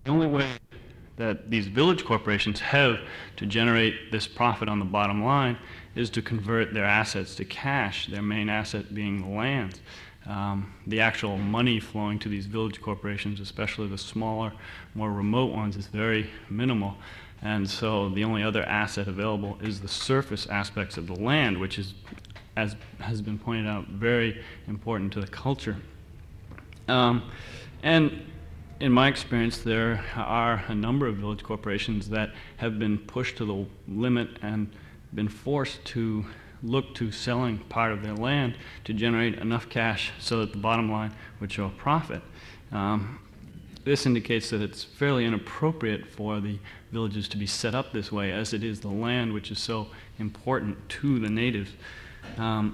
The only way that these village corporations have to generate this profit on the bottom line is to convert their assets to cash, their main asset being the lands. The actual money flowing to these village corporations, especially the smaller, more remote ones, is very minimal. And so the only other asset available is the surface aspects of the land, which is, as has been pointed out, very important to the culture. And in my experience, there are a number of village corporations that have been pushed to the limit and been forced to look to selling part of their land to generate enough cash so that the bottom line would show a profit. This indicates that it's fairly inappropriate for the villages to be set up this way, as it is the land which is so important to the natives. A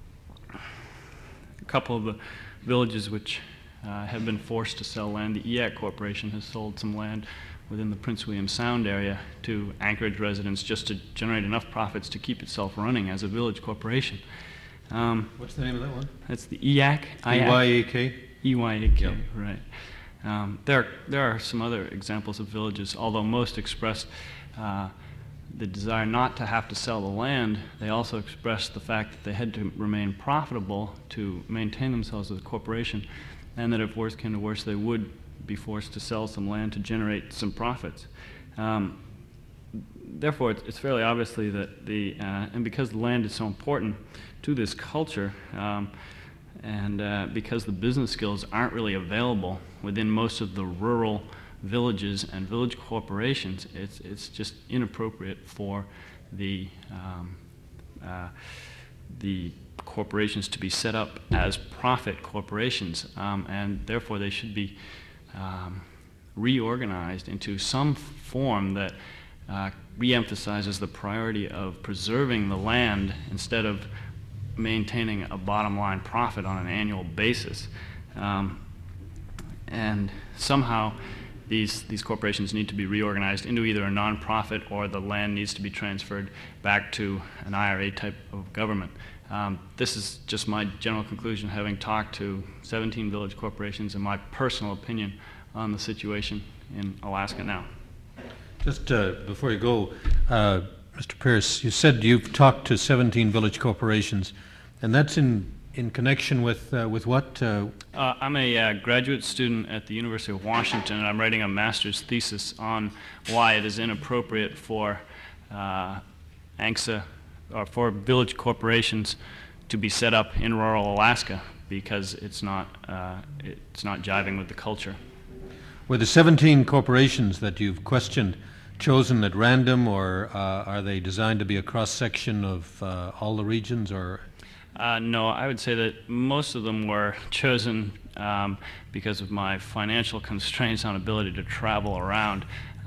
couple of the villages which have been forced to sell land, the EAC Corporation has sold some land within the Prince William Sound area to Anchorage residents just to generate enough profits to keep itself running as a village corporation. What's the name of that one? That's the EAC. EYAK? EYAK, Yep. Right. There are some other examples of villages, although most expressed the desire not to have to sell the land. They also expressed the fact that they had to remain profitable to maintain themselves as a corporation, and that if worse came to worse, they would be forced to sell some land to generate some profits. Therefore, it's fairly obviously that and because the land is so important to this culture, and because the business skills aren't really available within most of the rural villages and village corporations, it's just inappropriate for the corporations to be set up as profit corporations, and therefore they should be reorganized into some form that reemphasizes the priority of preserving the land instead of maintaining a bottom line profit on an annual basis. And somehow these corporations need to be reorganized into either a nonprofit, or the land needs to be transferred back to an IRA type of government. This is just my general conclusion, having talked to 17 village corporations, and my personal opinion on the situation in Alaska now. Just before you go, Mr. Pierce, you said you've talked to 17 village corporations, and that's in connection with what? I'm a graduate student at the University of Washington, and I'm writing a master's thesis on why it is inappropriate for ANCSA, or for village corporations to be set up in rural Alaska, because it's not jiving with the culture. Were the 17 corporations that you've questioned chosen at random, or are they designed to be a cross-section of all the regions, or? No, I would say that most of them were chosen because of my financial constraints on ability to travel around.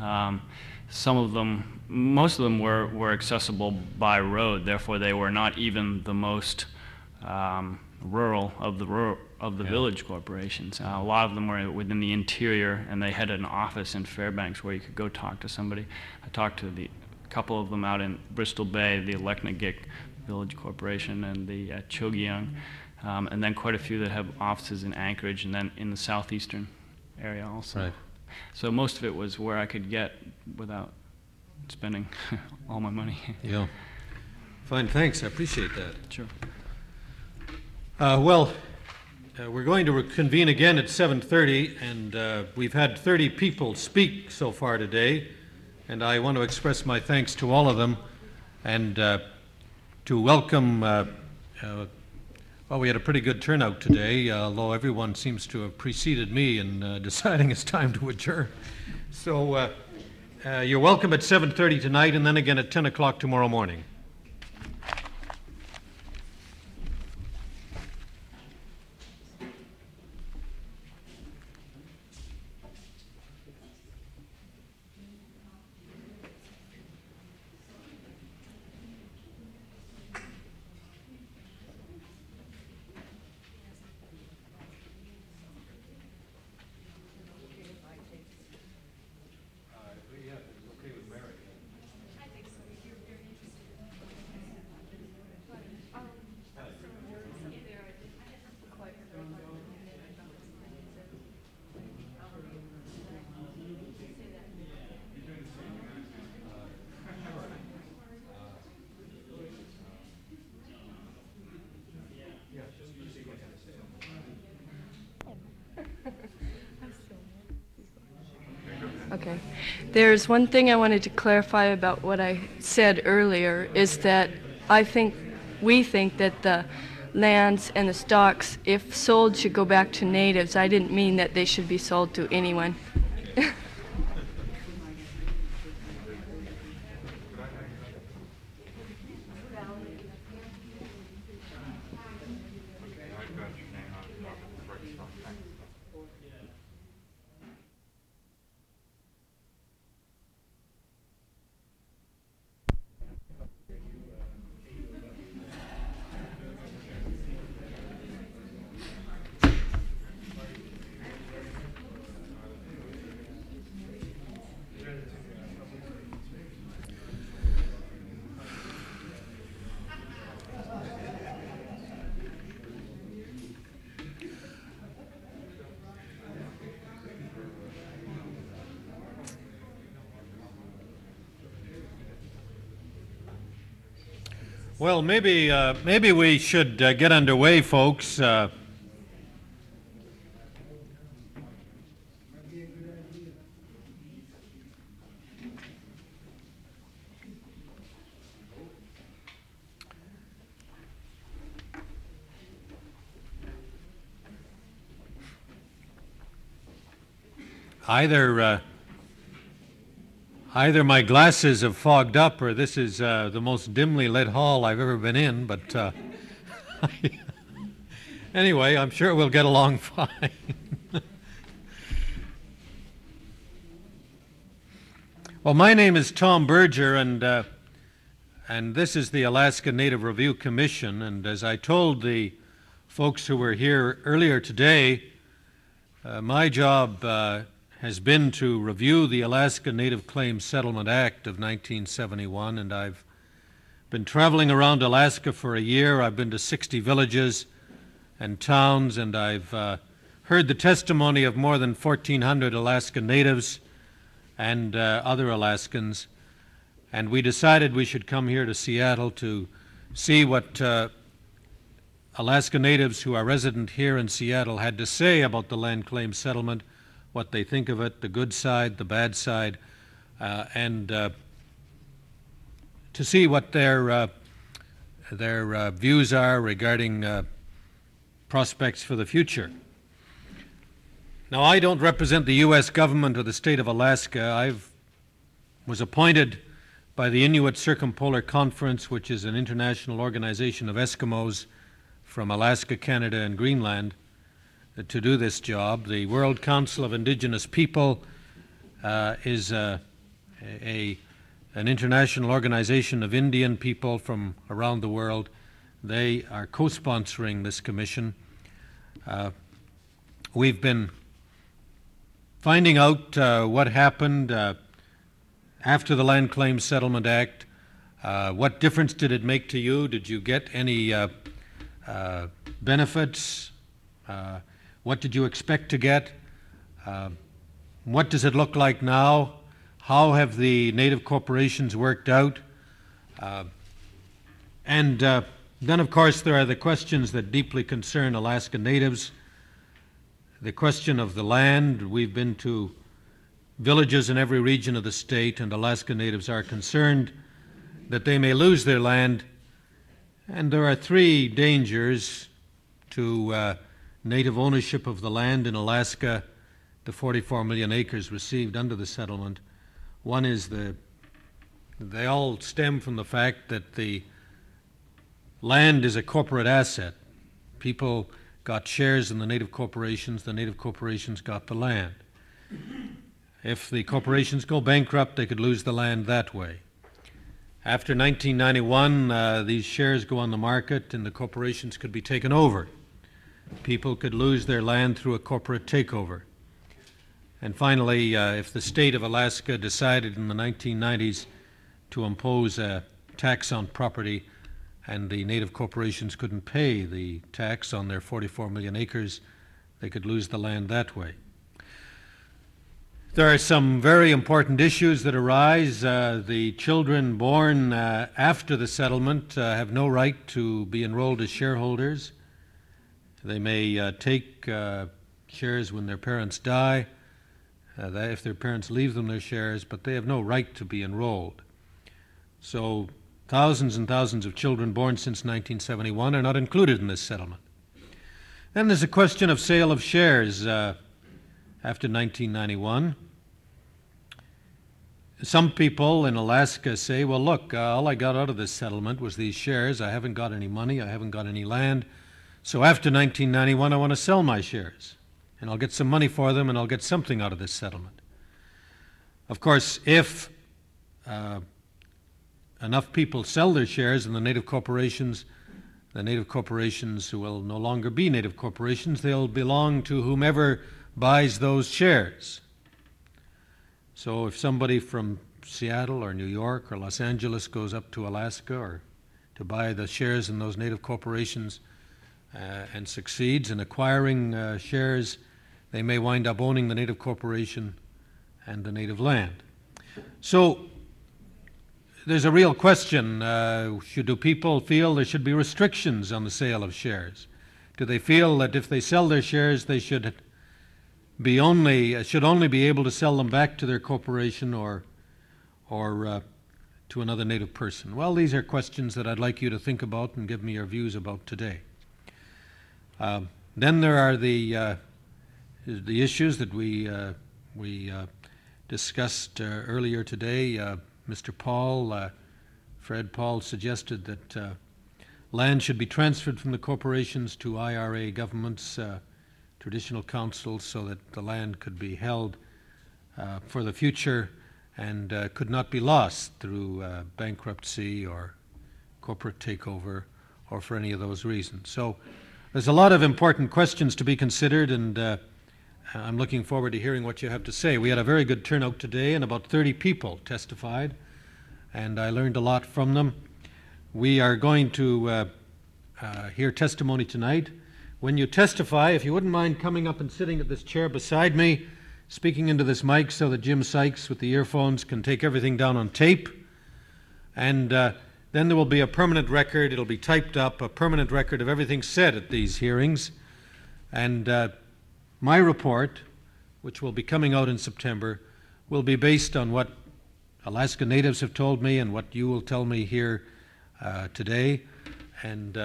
Most of them were accessible by road, therefore they were not even the most rural of the village corporations. A lot of them were within the interior, and they had an office in Fairbanks where you could go talk to somebody. I talked to a couple of them out in Bristol Bay, the Leknagik Village Corporation, and the Chogyang, and then quite a few that have offices in Anchorage and then in the southeastern area also. Right. So most of it was where I could get without spending all my money. Yeah. Fine, thanks. I appreciate that. Sure. We're going to reconvene again at 7:30, and we've had 30 people speak so far today, and I want to express my thanks to all of them, and to welcome, we had a pretty good turnout today, although everyone seems to have preceded me in deciding it's time to adjourn. So you're welcome at 7:30 tonight, and then again at 10 o'clock tomorrow morning. Okay. There's one thing I wanted to clarify about what I said earlier, is that we think that the lands and the stocks, if sold, should go back to natives. I didn't mean that they should be sold to anyone. Well, maybe we should get underway, folks. Either my glasses have fogged up, or this is the most dimly lit hall I've ever been in. But anyway, I'm sure we'll get along fine. Well, my name is Tom Berger, and this is the Alaska Native Review Commission. And as I told the folks who were here earlier today, my job has been to review the Alaska Native Claims Settlement Act of 1971, and I've been traveling around Alaska for a year. I've been to 60 villages and towns, and I've heard the testimony of more than 1,400 Alaska Natives and other Alaskans, and we decided we should come here to Seattle to see what Alaska Natives who are resident here in Seattle had to say about the land claim settlement, what they think of it, the good side, the bad side, and to see what their views are regarding prospects for the future. Now, I don't represent the U.S. government or the state of Alaska. I was appointed by the Inuit Circumpolar Conference, which is an international organization of Eskimos from Alaska, Canada, and Greenland, to do this job. The World Council of Indigenous People is an international organization of Indian people from around the world. They are co-sponsoring this commission. We've been finding out what happened after the Land Claims Settlement Act. What difference did it make to you? Did you get any benefits? What did you expect to get? What does it look like now? How have the Native corporations worked out? And then, of course, there are the questions that deeply concern Alaska Natives. The question of the land. We've been to villages in every region of the state, and Alaska Natives are concerned that they may lose their land. And there are three dangers to Native ownership of the land in Alaska, the 44 million acres received under the settlement. One is they all stem from the fact that the land is a corporate asset. People got shares in the Native corporations got the land. If the corporations go bankrupt, they could lose the land that way. After 1991, these shares go on the market and the corporations could be taken over. People could lose their land through a corporate takeover. And finally, if the state of Alaska decided in the 1990s to impose a tax on property and the Native corporations couldn't pay the tax on their 44 million acres, they could lose the land that way. There are some very important issues that arise. The children born after the settlement have no right to be enrolled as shareholders. They may take shares when their parents die. that if their parents leave them their shares, but they have no right to be enrolled. So thousands and thousands of children born since 1971 are not included in this settlement. Then there's a question of sale of shares after 1991. Some people in Alaska say, well, look, all I got out of this settlement was these shares. I haven't got any money. I haven't got any land. So after 1991, I want to sell my shares. And I'll get some money for them, and I'll get something out of this settlement. Of course, if enough people sell their shares in the native corporations who will no longer be native corporations, they'll belong to whomever buys those shares. So if somebody from Seattle or New York or Los Angeles goes up to Alaska or to buy the shares in those native corporations and succeeds in acquiring shares, they may wind up owning the native corporation and the native land. So there's a real question. Do people feel there should be restrictions on the sale of shares? Do they feel that if they sell their shares, they should only be able to sell them back to their corporation or to another native person? Well, these are questions that I'd like you to think about and give me your views about today. Then there are the issues that we discussed earlier today. Mr. Fred Paul suggested that land should be transferred from the corporations to IRA governments, traditional councils, so that the land could be held for the future and could not be lost through bankruptcy or corporate takeover or for any of those reasons. So there's a lot of important questions to be considered, and I'm looking forward to hearing what you have to say. We had a very good turnout today, and about 30 people testified, and I learned a lot from them. We are going to hear testimony tonight. When you testify, if you wouldn't mind coming up and sitting at this chair beside me, speaking into this mic so that Jim Sykes with the earphones can take everything down on tape. And then there will be a permanent record. It'll be typed up, a permanent record of everything said at these hearings. And my report, which will be coming out in September, will be based on what Alaska Natives have told me and what you will tell me here today. And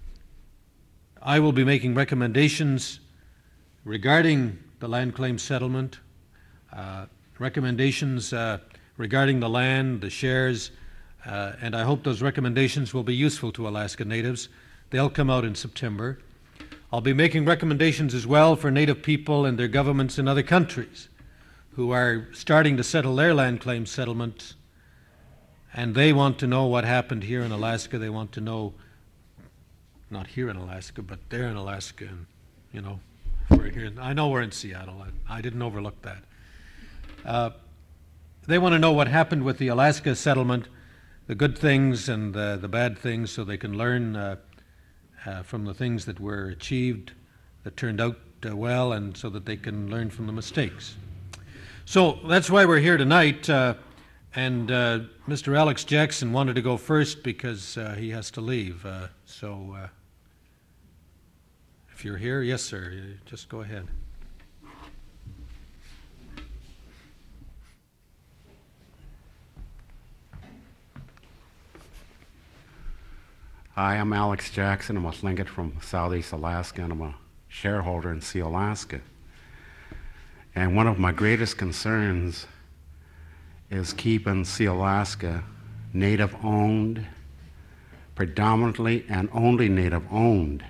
I will be making recommendations regarding the land claim settlement, recommendations regarding the land, the shares, and I hope those recommendations will be useful to Alaska Natives. They'll come out in September. I'll be making recommendations as well for Native people and their governments in other countries who are starting to settle their land claim settlements, and they want to know what happened here in Alaska. They want to know, not here in Alaska, but there in Alaska, and we're here. I know we're in Seattle. I didn't overlook that. They want to know what happened with the Alaska settlement, the good things and the bad things, so they can learn from the things that were achieved that turned out well, and so that they can learn from the mistakes. So that's why we're here tonight. And Mr. Alex Jackson wanted to go first because he has to leave. So if you're here, yes, sir, just go ahead. Hi, I'm Alex Jackson. I'm a Tlingit from Southeast Alaska, and I'm a shareholder in Sea Alaska. And one of my greatest concerns is keeping Sea Alaska Native-owned, predominantly and only Native-owned.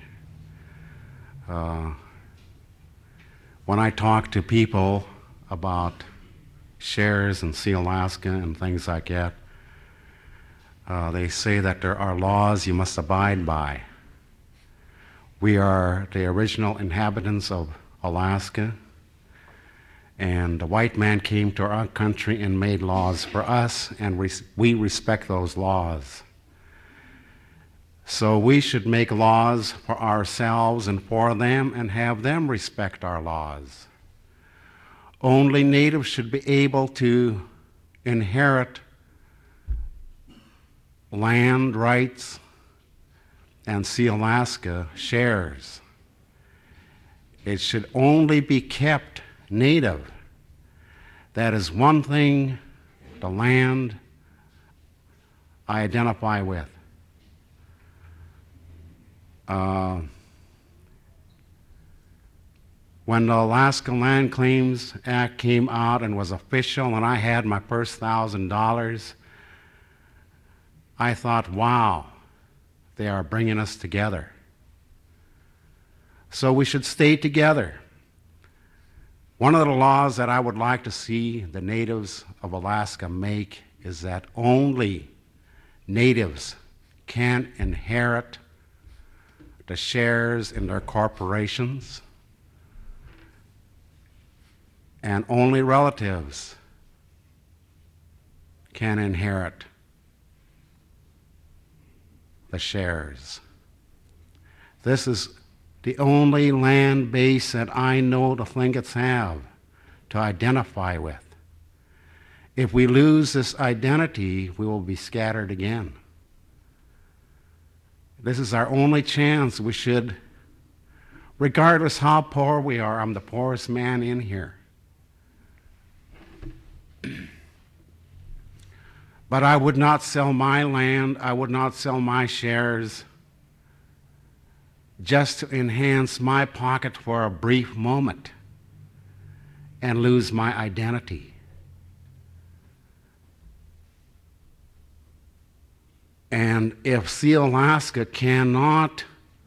When I talk to people about shares in Sea Alaska and things like that, they say that there are laws you must abide by. We are the original inhabitants of Alaska, and the white man came to our country and made laws for us, and we respect those laws. So we should make laws for ourselves and for them and have them respect our laws. Only Natives should be able to inherit land rights and Sea Alaska shares. It should only be kept Native. That is one thing, the land I identify with. When the Alaska Land Claims Act came out and was official and I had my first $1,000, I thought, wow, they are bringing us together. So we should stay together. One of the laws that I would like to see the natives of Alaska make is that only natives can inherit the shares in their corporations, and only relatives can inherit the shares. This is the only land base that I know the Thlingets have to identify with. If we lose this identity, we will be scattered again. This is our only chance. We should, regardless how poor we are, I'm the poorest man in here. But I would not sell my land, I would not sell my shares just to enhance my pocket for a brief moment and lose my identity. And if Sealaska cannot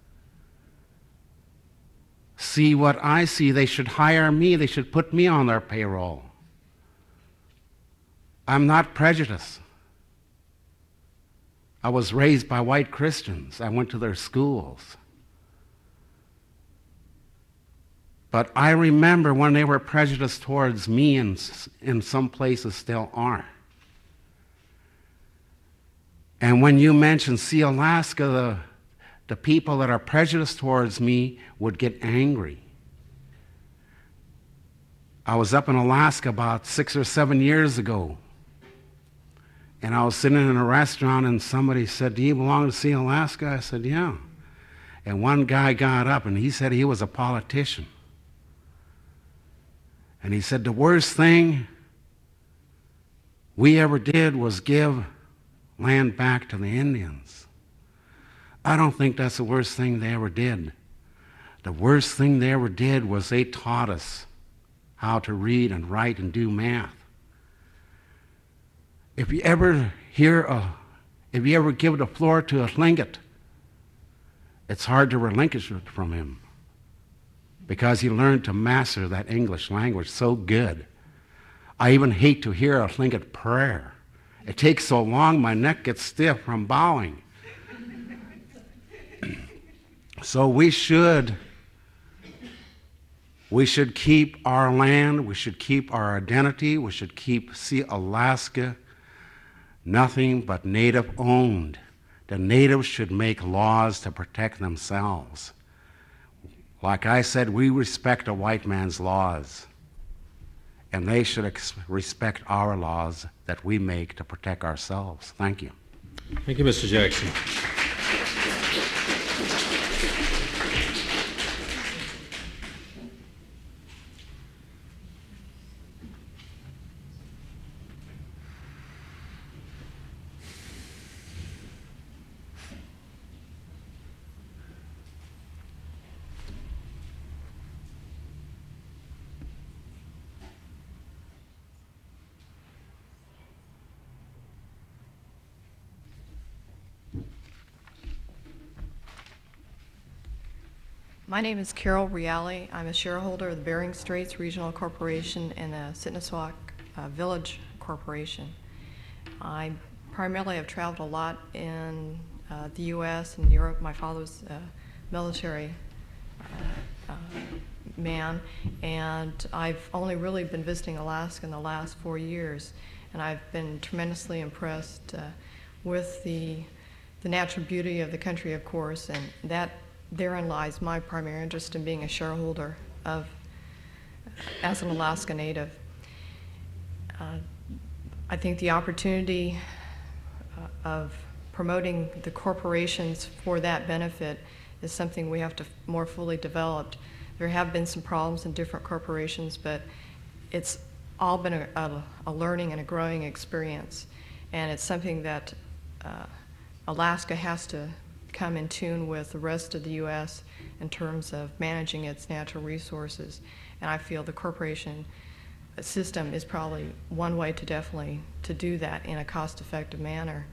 see what I see, they should hire me, they should put me on their payroll. I'm not prejudiced. I was raised by white Christians. I went to their schools. But I remember when they were prejudiced towards me, and in some places still are. And when you mention Sealaska, the people that are prejudiced towards me would get angry. I was up in Alaska about 6 or 7 years ago, and I was sitting in a restaurant and somebody said, "Do you belong to Sealaska?" I said, "Yeah." And one guy got up and he said he was a politician. And he said, "The worst thing we ever did was give land back to the Indians." I don't think that's the worst thing they ever did. The worst thing they ever did was they taught us how to read and write and do math. If you ever give the floor to a Tlingit, it's hard to relinquish it from him because he learned to master that English language so good. I even hate to hear a Tlingit prayer. It takes so long, my neck gets stiff from bowing. So we should keep our land, we should keep our identity, we should keep Alaska nothing but native owned. The natives should make laws to protect themselves. Like I said, we respect a white man's laws, and they should respect our laws that we make to protect ourselves. Thank you. Thank you, Mr. Jackson. My name is Carol Reale. I'm a shareholder of the Bering Straits Regional Corporation and the Sitneswak Village Corporation. I primarily have traveled a lot in the U.S. and Europe. My father's a military man, and I've only really been visiting Alaska in the last 4 years, and I've been tremendously impressed with the natural beauty of the country, of course, and therein lies my primary interest in being a shareholder as an Alaska Native. I think the opportunity of promoting the corporations for that benefit is something we have to more fully develop. There have been some problems in different corporations, but it's all been a learning and a growing experience, and it's something that Alaska has to come in tune with the rest of the U.S. in terms of managing its natural resources. And I feel the corporation system is probably one way to definitely to do that in a cost-effective manner.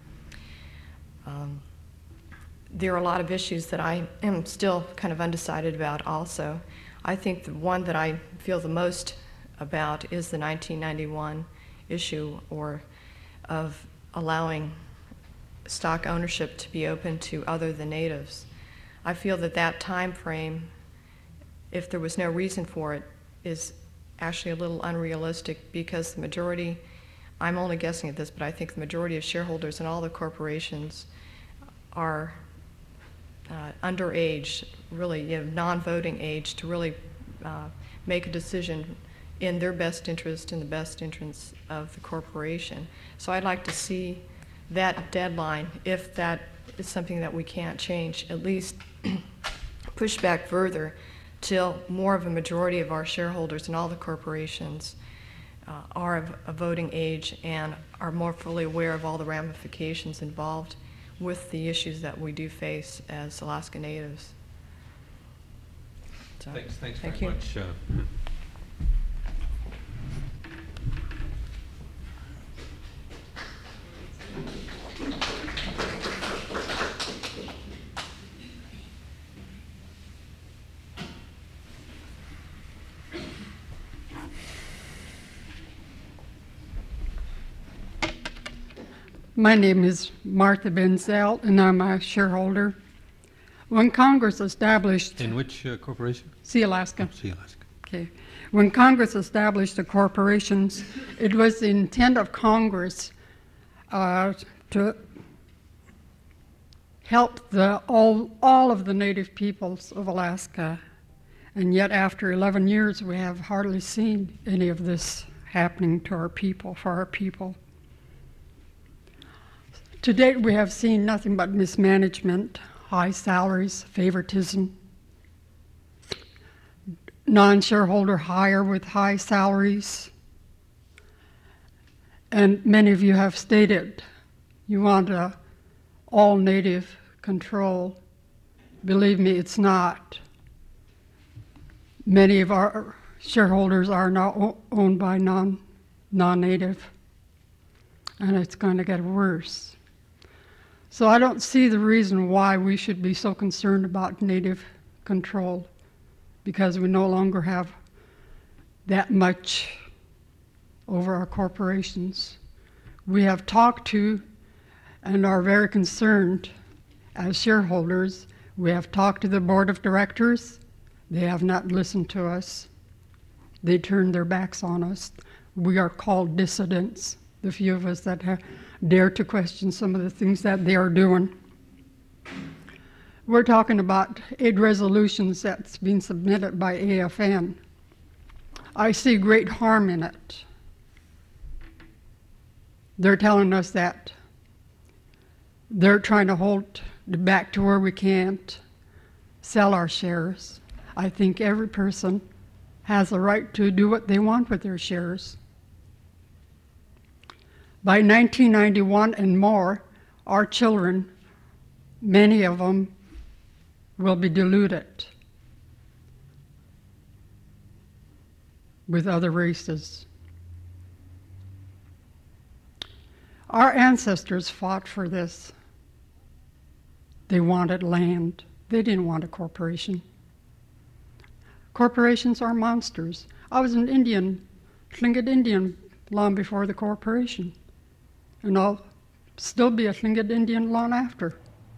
There are a lot of issues that I am still kind of undecided about also. I think the one that I feel the most about is the 1991 issue of allowing stock ownership to be open to other than natives. I feel that that time frame, if there was no reason for it, is actually a little unrealistic, because the majority, I'm only guessing at this, but I think the majority of shareholders in all the corporations are underage, really non-voting age, to really make a decision in their best interest, in the best interest of the corporation. So I'd like to see that deadline, if that is something that we can't change, at least push back further till more of a majority of our shareholders in all the corporations are of a voting age and are more fully aware of all the ramifications involved with the issues that we do face as Alaska Natives. So, Thanks thank very you. much. My name is Martha Benzel, and I'm a shareholder. When Congress established In which corporation? Sea Alaska, Sea Alaska. okay. When Congress established the corporations, it was the intent of Congress to help all of the native peoples of Alaska. And yet after 11 years, we have hardly seen any of this happening to our people, for our people. To date, we have seen nothing but mismanagement, high salaries, favoritism, non-shareholder hire with high salaries. And many of you have stated you want all native control. Believe me, it's not. Many of our shareholders are now owned by non-native, and it's going to get worse. So I don't see the reason why we should be so concerned about native control, because we no longer have that much over our corporations. We have talked to and are very concerned as shareholders. We have talked to the board of directors. They have not listened to us. They turned their backs on us. We are called dissidents, the few of us that have dare to question some of the things that they are doing. We're talking about 8 resolutions that's been submitted by AFN. I see great harm in it. They're telling us that they're trying to hold it back to where we can't sell our shares. I think every person has a right to do what they want with their shares. By 1991 and more, our children, many of them, will be diluted with other races. Our ancestors fought for this. They wanted land. They didn't want a corporation. Corporations are monsters. I was an Indian, Tlingit Indian, long before the corporation. And I'll still be a Tlingit Indian long after.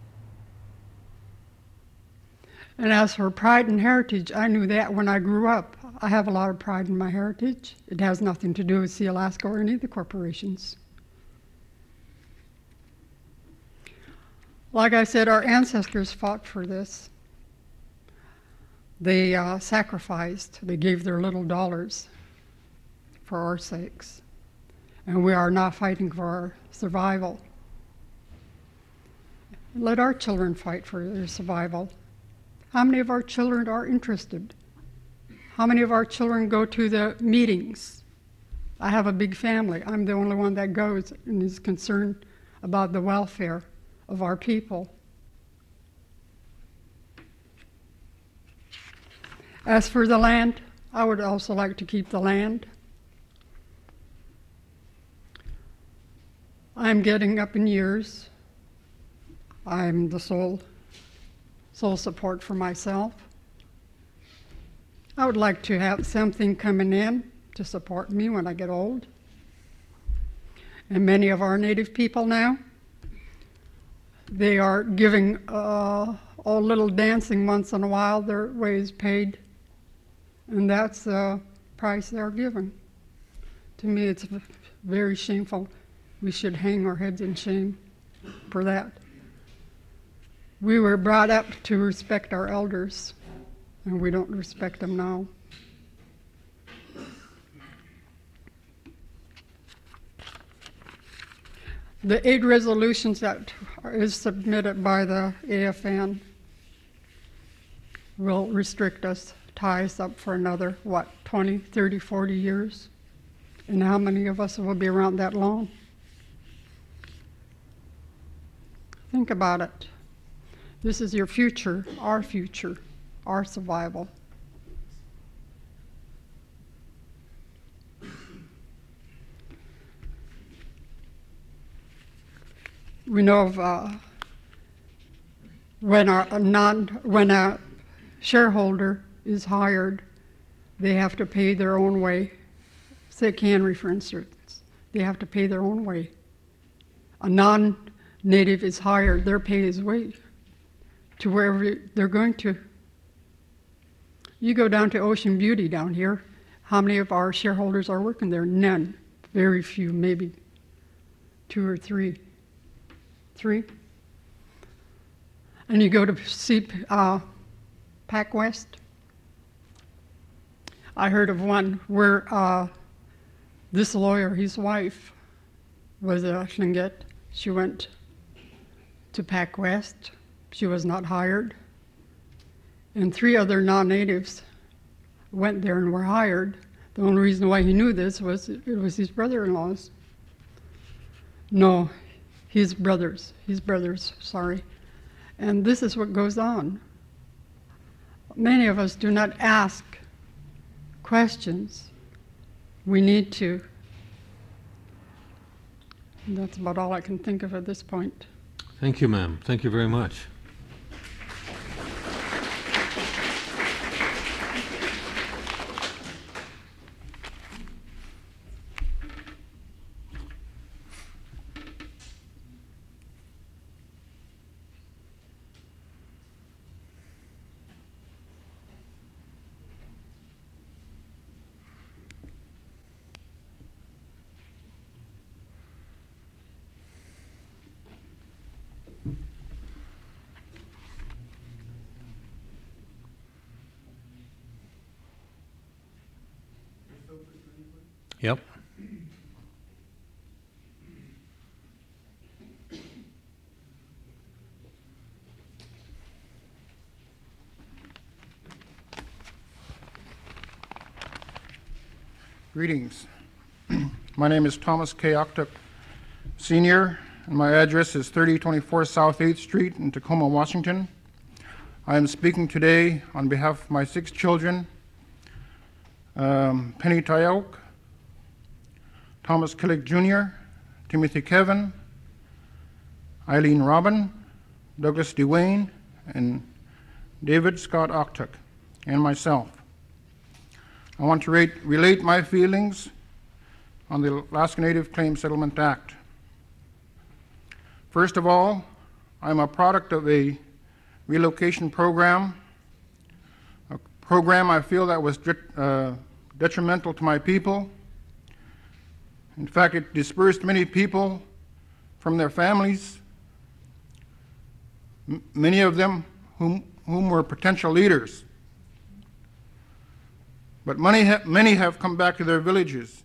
And as for pride and heritage, I knew that when I grew up. I have a lot of pride in my heritage. It has nothing to do with Sea Alaska or any of the corporations. Like I said, our ancestors fought for this. They sacrificed. They gave their little dollars for our sakes. And we are now fighting for our survival. Let our children fight for their survival. How many of our children are interested? How many of our children go to the meetings? I have a big family. I'm the only one that goes and is concerned about the welfare of our people. As for the land, I would also like to keep the land. I'm getting up in years. I'm the sole support for myself. I would like to have something coming in to support me when I get old. And many of our Native people now, they are giving a little dancing once in a while, their ways paid. And that's the price they're given. To me, it's very shameful. We should hang our heads in shame for that. We were brought up to respect our elders, and we don't respect them now. The 8 resolutions that is submitted by the AFN will restrict us, tie us up for another, 20, 30, 40 years? And how many of us will be around that long? Think about it. This is your future, our survival. We know of when a shareholder is hired, they have to pay their own way. Say Canry, for instance, they have to pay their own way. A non-native is hired, their pay is way to wherever they're going to. You go down to Ocean Beauty down here, how many of our shareholders are working there? None. Very few, maybe 2 or 3. 3. And you go to see Pac West. I heard of one where this lawyer, his wife, was a Tlingit. She went to Pac West. She was not hired. And 3 other non-natives went there and were hired. The only reason why he knew this was it was his brother-in-laws. No, his brothers, sorry. And this is what goes on. Many of us do not ask questions. We need to. And that's about all I can think of at this point. Thank you, ma'am. Thank you very much. Yep. Greetings. My name is Thomas K. Octuck, Sr., and my address is 3024 South 8th Street in Tacoma, Washington. I am speaking today on behalf of my 6 children, Penny Tyauk, Thomas Killick Jr., Timothy Kevin, Eileen Robin, Douglas DeWayne, and David Scott Octuck, and myself. I want to relate my feelings on the Alaska Native Claims Settlement Act. First of all, I'm a product of a relocation program, a program I feel that was detrimental to my people. In fact, it dispersed many people from their families, many of them whom were potential leaders. But many have come back to their villages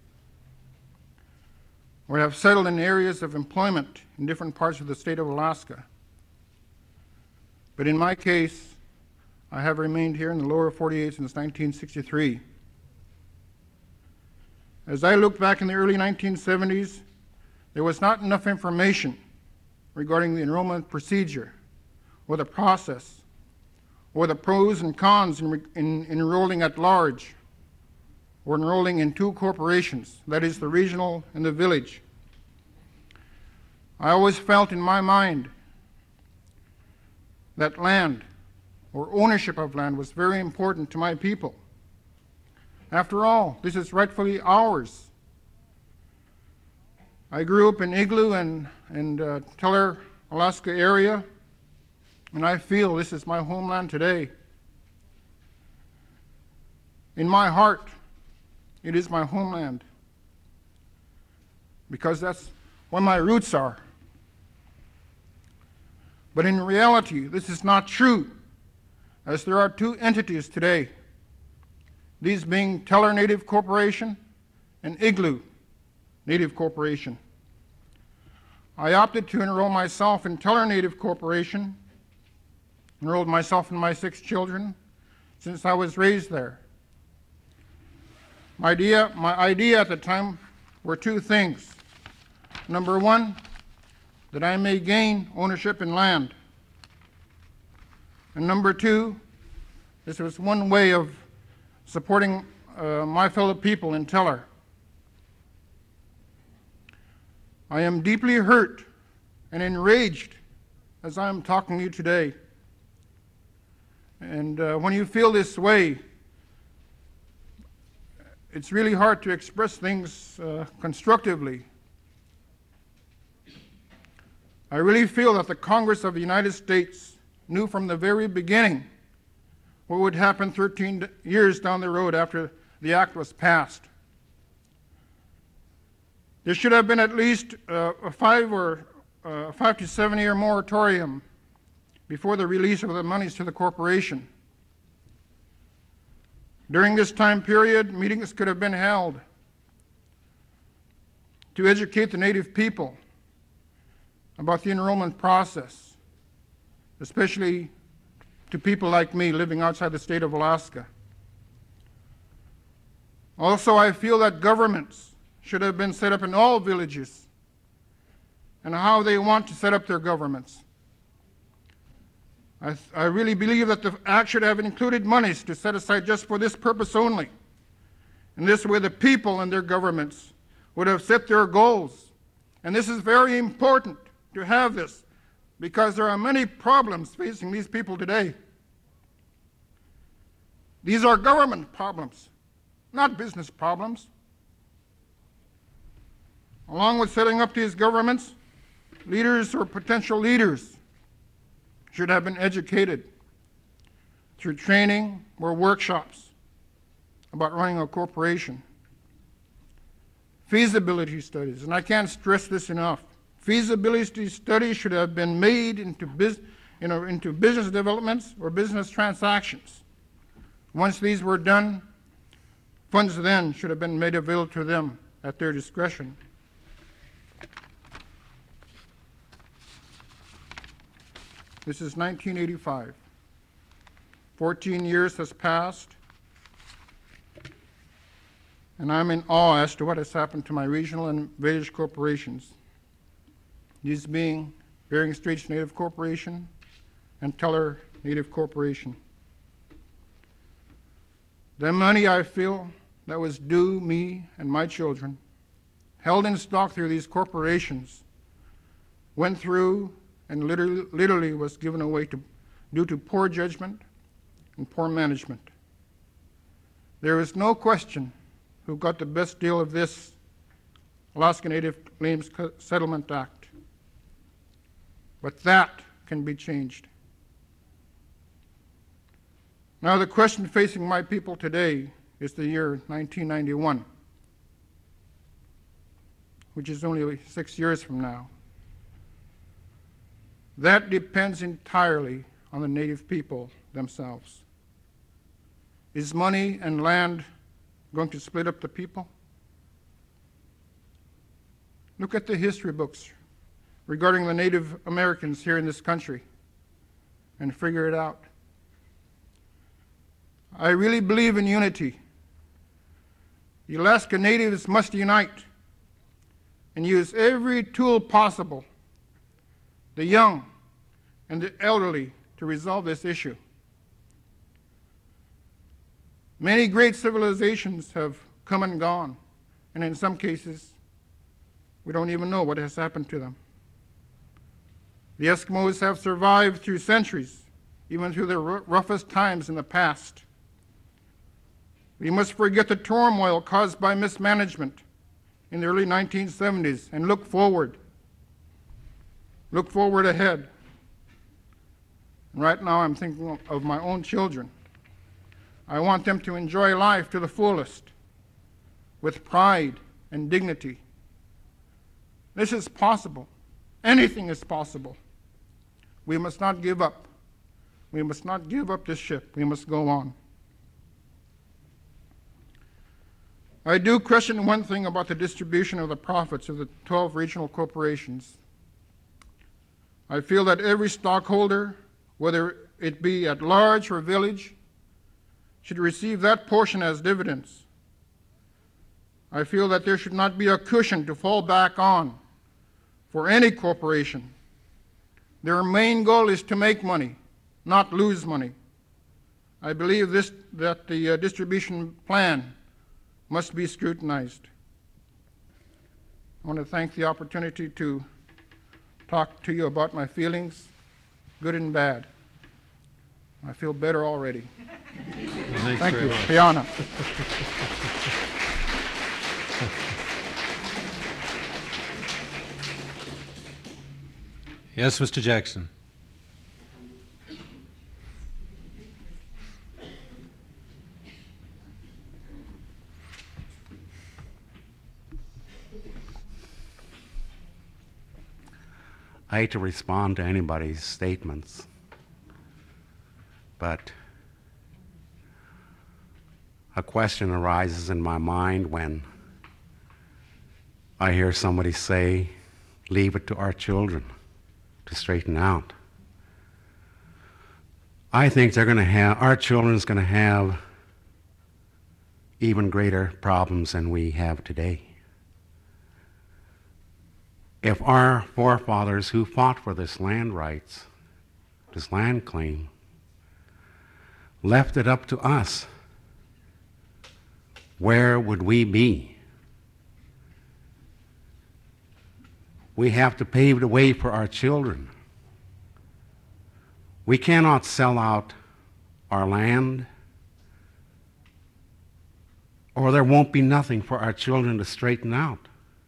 or have settled in areas of employment in different parts of the state of Alaska. But in my case, I have remained here in the lower 48 since 1963. As I look back in the early 1970s, there was not enough information regarding the enrollment procedure or the process or the pros and cons in enrolling at large or enrolling in two corporations, that is the regional and the village. I always felt in my mind that land or ownership of land was very important to my people. After all, this is rightfully ours. I grew up in Igloo and Teller, Alaska area, and I feel this is my homeland today. In my heart, it is my homeland because that's where my roots are. But in reality, this is not true, as there are two entities today, these being Teller Native Corporation and Igloo Native Corporation. I opted to enroll myself in Teller Native Corporation, enrolled myself and my 6 children, since I was raised there. My idea at the time were two things. Number one, that I may gain ownership in land. And number two, this was one way of supporting my fellow people in Teller. I am deeply hurt and enraged as I am talking to you today. And when you feel this way, it's really hard to express things constructively. I really feel that the Congress of the United States knew from the very beginning what would happen 13 years down the road after the act was passed. There should have been at least a 5 to 7 year moratorium before the release of the monies to the corporation. During this time period, meetings could have been held to educate the Native people about the enrollment process, especially to people like me living outside the state of Alaska. Also, I feel that governments should have been set up in all villages and how they want to set up their governments. I really believe that the act should have included monies to set aside just for this purpose only. And this way the people and their governments would have set their goals. And this is very important to have this because there are many problems facing these people today. These are government problems, not business problems. Along with setting up these governments, leaders or potential leaders should have been educated through training or workshops about running a corporation. Feasibility studies, and I can't stress this enough. Feasibility studies should have been made into business developments or business transactions. Once these were done, funds then should have been made available to them at their discretion. This is 1985. 14 years has passed, and I'm in awe as to what has happened to my regional and village corporations, these being Bering Straits Native Corporation and Teller Native Corporation. The money I feel that was due me and my children, held in stock through these corporations, went through and literally was given away due to poor judgment and poor management. There is no question who got the best deal of this Alaska Native Claims Settlement Act. But that can be changed. Now the question facing my people today is the year 1991, which is only 6 years from now. That depends entirely on the Native people themselves. Is money and land going to split up the people? Look at the history books regarding the Native Americans here in this country and figure it out. I really believe in unity. The Alaska Natives must unite and use every tool possible, the young and the elderly, to resolve this issue. Many great civilizations have come and gone, and in some cases, we don't even know what has happened to them. The Eskimos have survived through centuries, even through their roughest times in the past. We must forget the turmoil caused by mismanagement in the early 1970s and look forward. Look forward ahead. And right now I'm thinking of my own children. I want them to enjoy life to the fullest, with pride and dignity. This is possible. Anything is possible. We must not give up. We must not give up this ship. We must go on. I do question one thing about the distribution of the profits of the 12 regional corporations. I feel that every stockholder, whether it be at large or village, should receive that portion as dividends. I feel that there should not be a cushion to fall back on for any corporation. Their main goal is to make money, not lose money. I believe that the distribution plan must be scrutinized. I want to thank the opportunity to talk to you about my feelings, good and bad. I feel better already. Thanks Thank very you. much. Piana. Yes, Mr. Jackson. I hate to respond to anybody's statements, but a question arises in my mind when I hear somebody say, leave it to our children to straighten out. I think our children's going to have even greater problems than we have today. If our forefathers who fought for this land rights, this land claim, left it up to us, where would we be? We have to pave the way for our children. We cannot sell out our land, or there won't be nothing for our children to straighten out.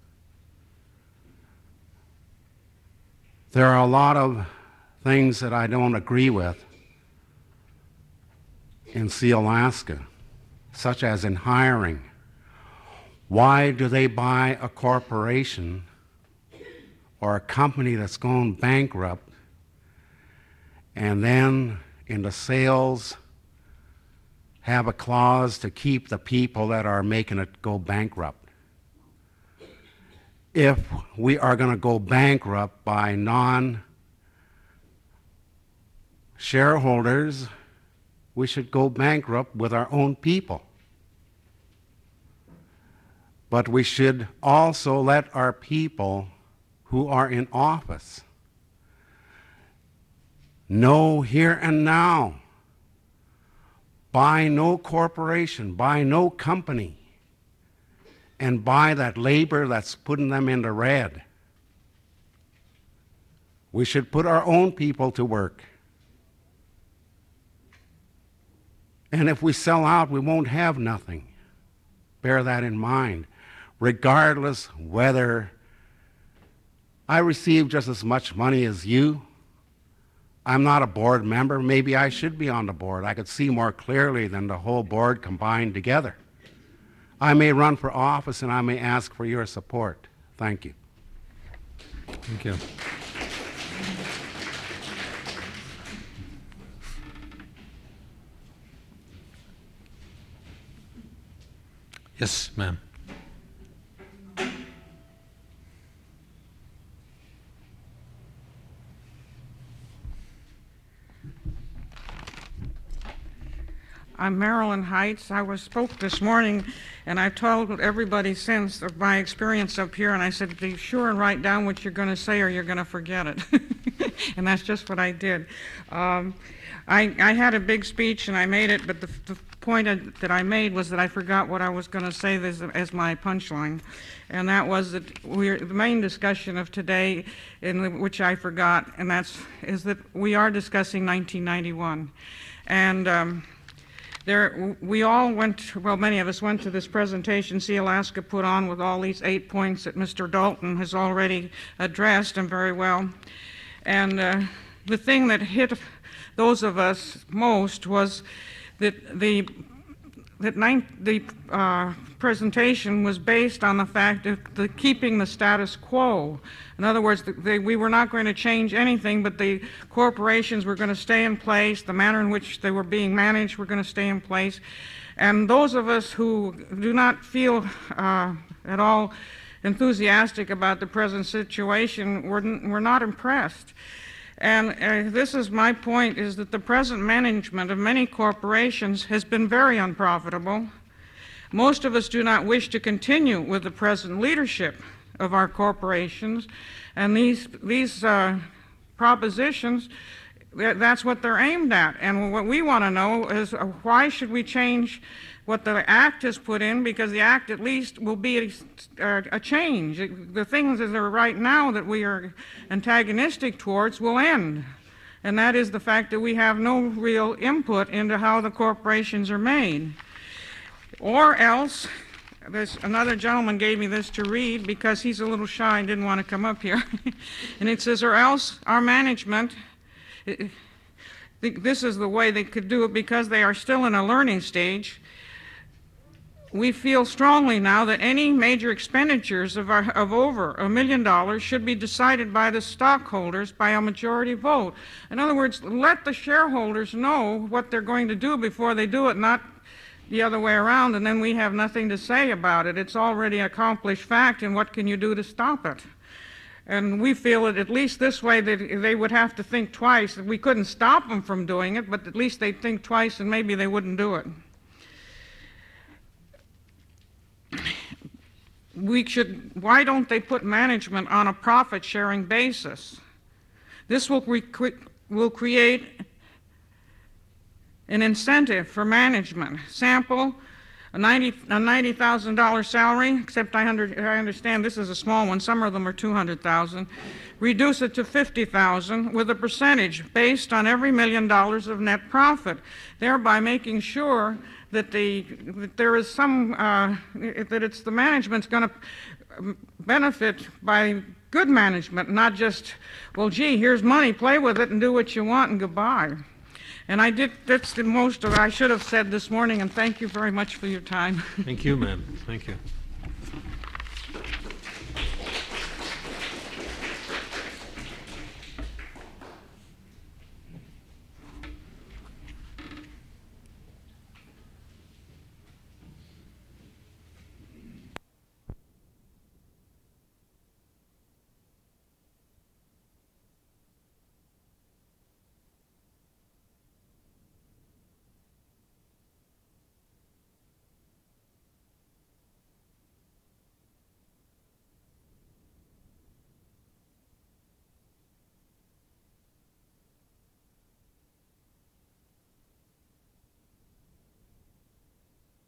There are a lot of things that I don't agree with in Sealaska, such as in hiring. Why do they buy a corporation or a company that's gone bankrupt and then in the sales have a clause to keep the people that are making it go bankrupt? If we are going to go bankrupt by non-shareholders, we should go bankrupt with our own people. But we should also let our people who are in office know here and now, buy no corporation, buy no company, and buy that labor that's putting them in the red. We should put our own people to work. And if we sell out, we won't have nothing. Bear that in mind. Regardless whether I receive just as much money as you, I'm not a board member. Maybe I should be on the board. I could see more clearly than the whole board combined together. I may run for office and I may ask for your support. Thank you. Thank you. Yes, ma'am. I'm Marilyn Heights. I spoke this morning, and I've told everybody since of my experience up here, and I said, be sure and write down what you're going to say or you're going to forget it. And that's just what I did. I had a big speech, and I made it, but the point that I made was that I forgot what I was going to say as my punchline. And that was that the main discussion of today, which I forgot, and is that we are discussing 1991. And we all went, well, many of us went to this presentation Sealaska put on with all these 8 points that Mr. Dalton has already addressed, and very well. And the thing that hit those of us most was that the presentation was based on the fact of keeping the status quo. In other words, we were not going to change anything, but the corporations were going to stay in place, the manner in which they were being managed were going to stay in place. And those of us who do not feel at all enthusiastic about the present situation were not impressed. And this is my point, is that the present management of many corporations has been very unprofitable. Most of us do not wish to continue with the present leadership of our corporations, and these propositions, that's what they're aimed at. And what we want to know is why should we change what the Act has put in, because the Act at least will be a change. The things that are right now that we are antagonistic towards will end. And that is the fact that we have no real input into how the corporations are made. Or else, another gentleman gave me this to read because he's a little shy and didn't want to come up here. And it says, or else our management, this is the way they could do it because they are still in a learning stage. We feel strongly now that any major expenditures of over $1 million should be decided by the stockholders by a majority vote. In other words, let the shareholders know what they're going to do before they do it, not the other way around, and then we have nothing to say about it. It's already accomplished fact, and what can you do to stop it? And we feel that at least this way that they would have to think twice. We couldn't stop them from doing it, but at least they'd think twice and maybe they wouldn't do it. Why don't they put management on a profit-sharing basis? This will create an incentive for management. Sample, a $90,000 salary, except I understand this is a small one, some of them are $200,000. Reduce it to $50,000 with a percentage based on every $1 million of net profit, thereby making sure that there is some, that it's the management's going to benefit by good management, not just, well, gee, here's money, play with it and do what you want and goodbye. And that's the most of I should have said this morning, and thank you very much for your time. Thank you, ma'am. Thank you.